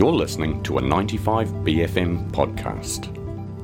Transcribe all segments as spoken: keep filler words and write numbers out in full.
You're listening to a ninety-five B F M podcast.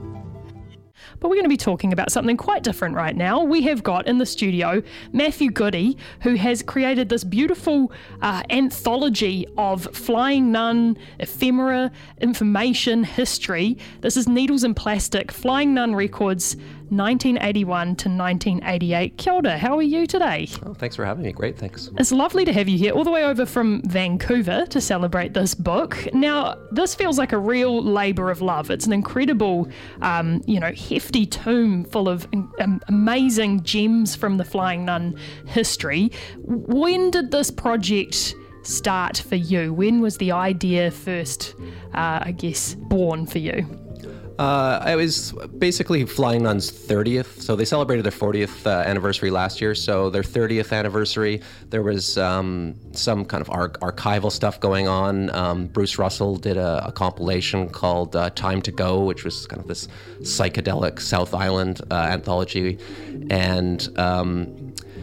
But we're going to be talking about something quite different right now. We have got in the studio Matthew Goody, who has created this beautiful uh, anthology of flying nun, ephemera, information, history. This is Needles and Plastic, Flying Nun Records, nineteen eighty-one to nineteen eighty-eight. Kia ora, how are you today? Oh, thanks for having me. Great, thanks. It's lovely to have you here, all the way over from Vancouver to celebrate this book. Now, this feels like a real labour of love. It's an incredible, um, you know, hefty tome full of um, amazing gems from the Flying Nun history. When did this project start for you? When was the idea first, uh, I guess, born for you? Uh, it was basically Flying Nun's thirtieth. So they celebrated their fortieth uh, anniversary last year. So their thirtieth anniversary, there was um, some kind of ar- archival stuff going on. Um, Bruce Russell did a, a compilation called uh, Time to Go, which was kind of this psychedelic South Island uh, anthology. And um,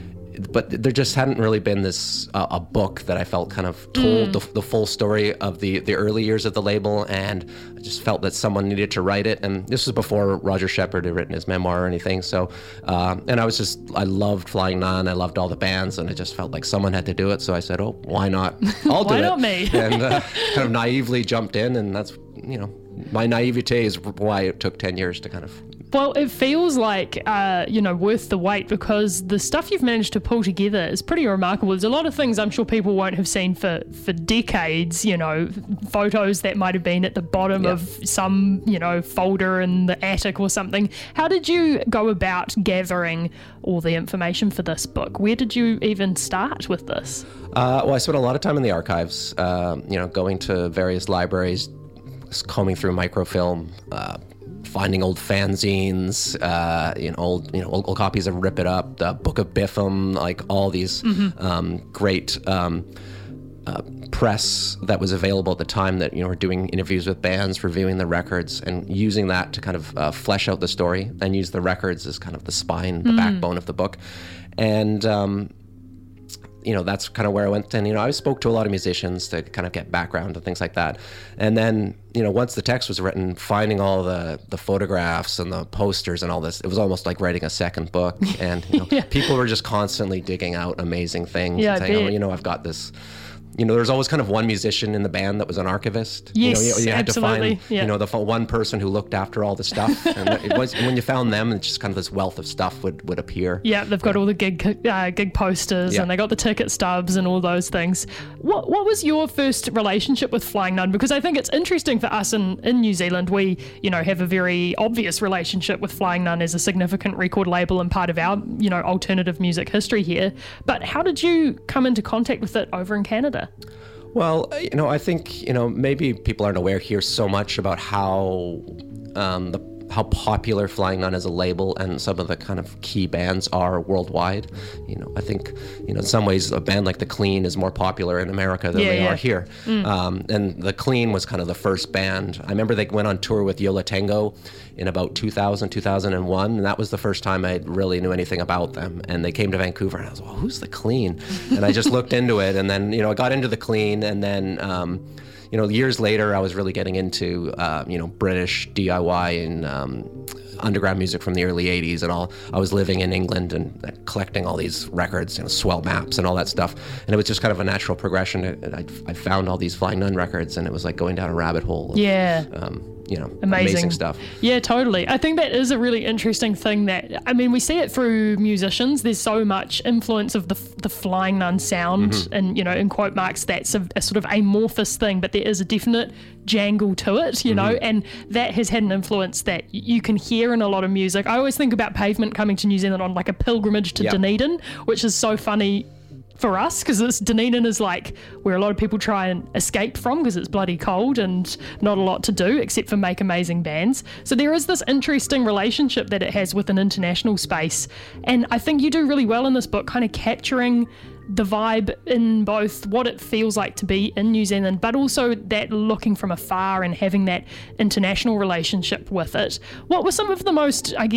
but there just hadn't really been this uh, a book that I felt kind of told mm. the, the full story of the, the early years of the label, and I just felt that someone needed to write it. And this was before Roger Shepard had written his memoir or anything. So, uh, and I was just, I loved Flying Nun, I loved all the bands, and I just felt like someone had to do it. So I said, oh, why not? I'll do why it. Why not me? and uh, kind of naively jumped in, and that's, you know, my naivete is why it took ten years to kind of... Well, it feels like, uh, you know, worth the wait, because the stuff you've managed to pull together is pretty remarkable. There's a lot of things I'm sure people won't have seen for, for decades, you know, photos that might have been at the bottom yeah. of some, you know, folder in the attic or something. How did you go about gathering all the information for this book? Where did you even start with this? Uh, well, I spent a lot of time in the archives, uh, you know, going to various libraries, combing through microfilm, uh, finding old fanzines, uh, you know, old, you know, old, old copies of Rip It Up, the Book of Biffum, like all these mm-hmm. um, great um, uh, press that was available at the time that, you know, were doing interviews with bands, reviewing the records, and using that to kind of uh, flesh out the story, and use the records as kind of the spine, the mm. backbone of the book. And, um, you know, that's kind of where I went. And, you know, I spoke to a lot of musicians to kind of get background and things like that. And then, you know, once the text was written, finding all the, the photographs and the posters and all this, it was almost like writing a second book. And, you know, yeah. people were just constantly digging out amazing things yeah, and saying, oh, you know, I've got this... You know, there's always kind of one musician in the band that was an archivist. Yes, you know, you, you had absolutely. to find, yeah. you know, the one person who looked after all the stuff. And it was, when you found them, it's just kind of this wealth of stuff would, would appear. Yeah, they've got yeah. all the gig uh, gig posters, yeah. and they got the ticket stubs and all those things. What what was your first relationship with Flying Nun? Because I think it's interesting for us in, in New Zealand. We, you know, have a very obvious relationship with Flying Nun as a significant record label and part of our, you know, alternative music history here. But how did you come into contact with it over in Canada? Well, you know, I think, you know, maybe people aren't aware here so much about how um, the how popular Flying Nun as a label and some of the kind of key bands are worldwide. You know, I think, you know, in some ways a band like The Clean is more popular in America than yeah, they yeah. are here. Mm. Um, and The Clean was kind of the first band. I remember they went on tour with Yo La Tengo in about two thousand, two thousand one, and that was the first time I really knew anything about them. And they came to Vancouver, and I was like, well, who's The Clean? And I just looked into it, and then, you know, I got into The Clean, and then... Um, You know, years later, I was really getting into, uh, you know, British D I Y and um, underground music from the early eighties, and all. I was living in England and uh, collecting all these records, you know, Swell Maps and all that stuff. And it was just kind of a natural progression. I, I found all these Flying Nun records, and it was like going down a rabbit hole. Of, yeah. Um, you know, amazing. amazing stuff. Yeah, totally. I think that is a really interesting thing that, I mean, we see it through musicians. There's so much influence of the the Flying Nun sound, mm-hmm. and, you know, in quote marks, that's a, a sort of amorphous thing, but there is a definite jangle to it, you mm-hmm. know, and that has had an influence that you can hear in a lot of music. I always think about Pavement coming to New Zealand on like a pilgrimage to yep. Dunedin, which is so funny for us, because this Dunedin is like where a lot of people try and escape from, because it's bloody cold and not a lot to do except for make amazing bands. So there is this interesting relationship that it has with an international space, and I think you do really well in this book kind of capturing the vibe in both what it feels like to be in New Zealand, but also that looking from afar and having that international relationship with it. What were some of the most, I guess,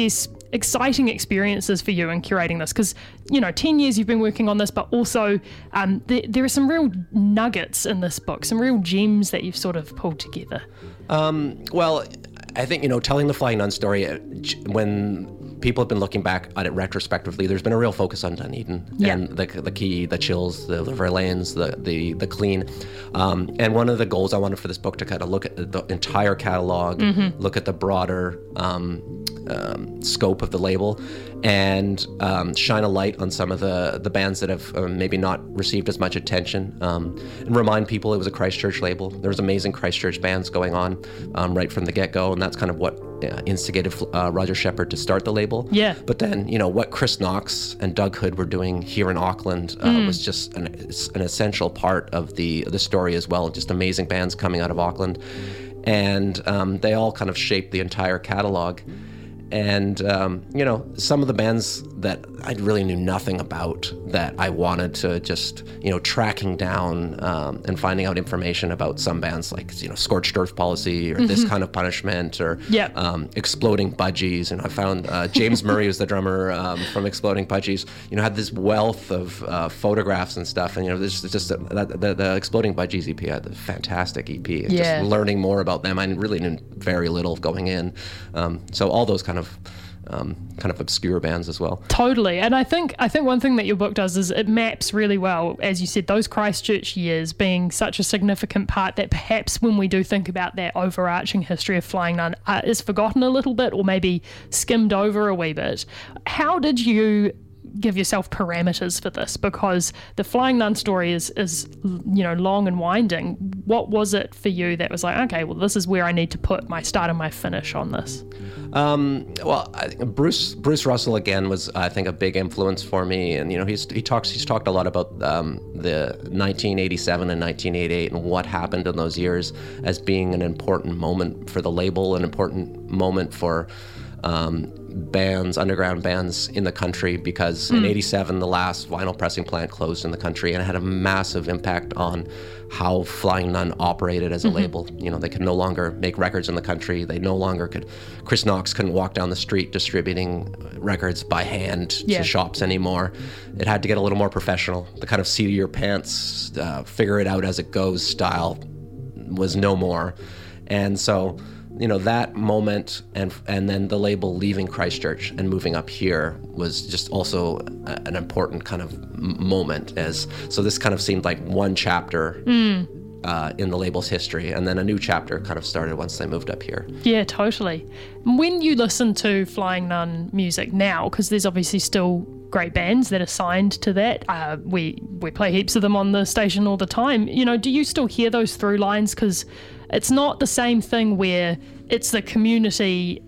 exciting experiences for you in curating this? Because, you know, ten years you've been working on this, but also um, there, there are some real nuggets in this book, some real gems that you've sort of pulled together. Um, well, I think, you know, telling the Flying Nun story, uh, when people have been looking back at it retrospectively, there's been a real focus on Dunedin yeah. and the the key, the chills, the Verlaines, the the the clean. Um, and one of the goals I wanted for this book to kind of look at the entire catalog, mm-hmm. look at the broader um, um, scope of the label, and um, shine a light on some of the the bands that have uh, maybe not received as much attention, um, and remind people it was a Christchurch label. There was amazing Christchurch bands going on um, right from the get-go, and that's kind of what uh, instigated uh, Roger Shepard to start the label. Yeah. But then, you know, what Chris Knox and Doug Hood were doing here in Auckland uh, mm. was just an, an essential part of the the story as well. Just amazing bands coming out of Auckland, and um, they all kind of shaped the entire catalog. And, um, you know, some of the bands that I really knew nothing about that I wanted to just, you know, tracking down um, and finding out information about some bands like, you know, Scorched Earth Policy or mm-hmm. This Kind of Punishment or yep. um, Exploding Budgies. And I found uh, James Murray, who's the drummer um, from Exploding Budgies, you know, had this wealth of uh, photographs and stuff. And, you know, this is just a, the, the, the Exploding Budgies E P had a fantastic E P. And yeah. just learning more about them. I really knew very little going in. Um, so all those kind of of um, kind of obscure bands as well. Totally. And I think I think one thing that your book does is it maps really well, as you said, those Christchurch years being such a significant part that perhaps when we do think about that overarching history of Flying Nun uh, is forgotten a little bit or maybe skimmed over a wee bit. How did you give yourself parameters for this? Because the Flying Nun story is, is, you know, long and winding. What was it for you that was like, okay, well, this is where I need to put my start and my finish on this? Um, well, I think Bruce Bruce Russell again was, I think, a big influence for me, and you know, he's he talks he's talked a lot about um, the nineteen eighty-seven and nineteen eighty-eight and what happened in those years as being an important moment for the label, an important moment for um, bands, underground bands in the country, because mm. in eighty-seven the last vinyl pressing plant closed in the country, and it had a massive impact on how Flying Nun operated as a mm-hmm. label. You know, they could no longer make records in the country. They no longer could, Chris Knox couldn't walk down the street distributing records by hand yeah. to shops anymore. It had to get a little more professional. The kind of seat of your pants, uh, figure it out as it goes style was no more. And so, you know, that moment and and then the label leaving Christchurch and moving up here was just also a, an important kind of m- moment. As so this kind of seemed like one chapter mm. uh, in the label's history, and then a new chapter kind of started once they moved up here. Yeah, totally. When you listen to Flying Nun music now, because there's obviously still great bands that are signed to that, uh, we we play heaps of them on the station all the time. You know, do you still hear those through lines? Because it's not the same thing where it's the community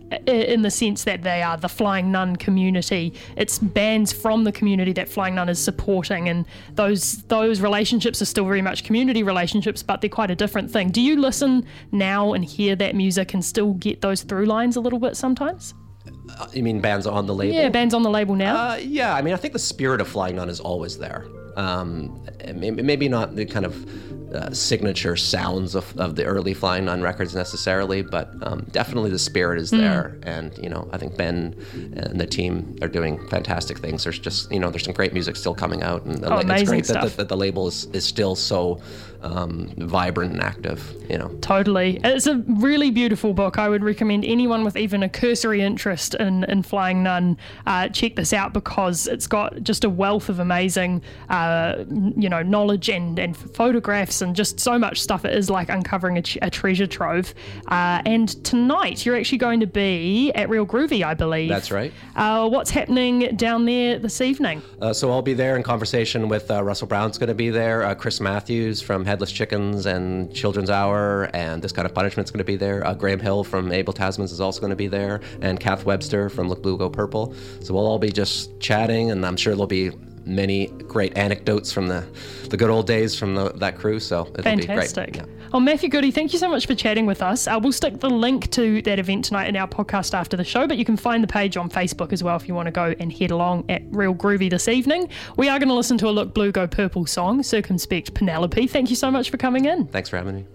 in the sense that they are the Flying Nun community. It's bands from the community that Flying Nun is supporting, and those those relationships are still very much community relationships, but they're quite a different thing. Do you listen now and hear that music and still get those through lines a little bit sometimes? Uh, you mean bands on the label? Yeah, bands on the label now. Uh, yeah, I mean, I think the spirit of Flying Nun is always there. Um, maybe not the kind of uh, signature sounds of, of the early Flying Nun records necessarily, but um, definitely the spirit is there. Mm. And, you know, I think Ben and the team are doing fantastic things. There's just, you know, there's some great music still coming out. And oh, it's great stuff. that the, that the label is, is still so um, vibrant and active, you know. Totally. It's a really beautiful book. I would recommend anyone with even a cursory interest in, in Flying Nun uh, check this out, because it's got just a wealth of amazing uh, you know, knowledge and, and photographs and just so much stuff. It is like uncovering a, ch- a treasure trove. Uh, and tonight you're actually going to be at Real Groovy, I believe. That's right. Uh, what's happening down there this evening? Uh, so I'll be there in conversation with uh, Russell Brown's going to be there, uh, Chris Matthews from Headless Chickens and Children's Hour and This Kind of Punishment's going to be there. Uh, Graham Hill from Abel Tasman's is also going to be there, and Kath Webster from Look Blue Go Purple. So we'll all be just chatting, and I'm sure there'll be many great anecdotes from the, the good old days from the, that crew, so it'll Fantastic. be great. Yeah. Oh, Matthew Goody, thank you so much for chatting with us. Uh, we'll stick the link to that event tonight in our podcast after the show, but you can find the page on Facebook as well if you want to go and head along at Real Groovy this evening. We are going to listen to a Look Blue Go Purple song, Circumspect Penelope. Thank you so much for coming in. Thanks for having me.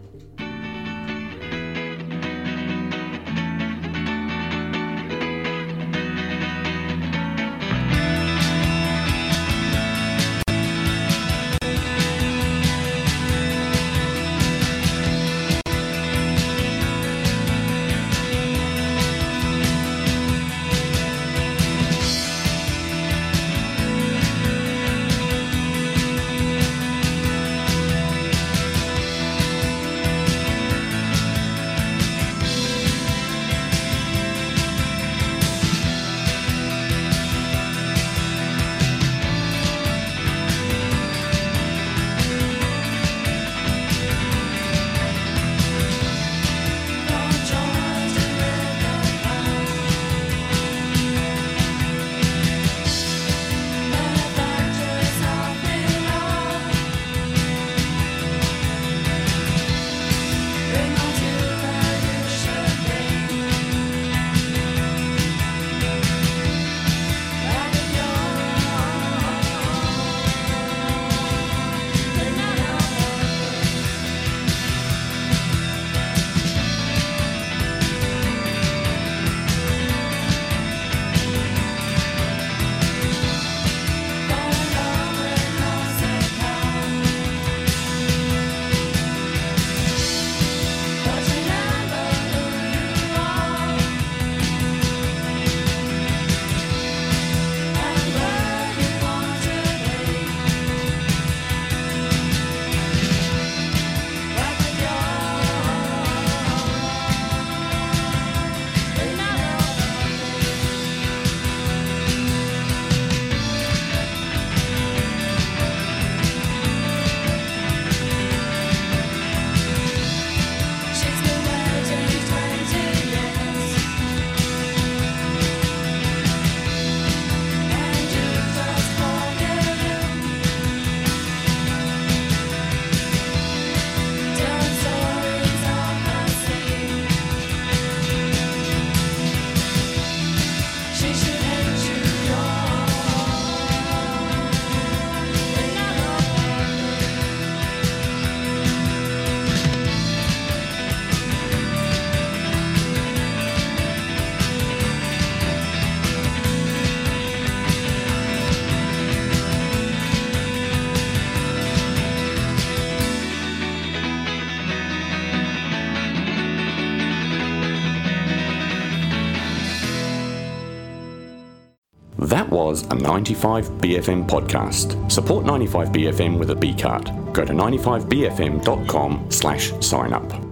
That was a ninety-five B F M podcast. Support ninety-five B F M with a B card. Go to ninety-five B F M dot com slash sign up.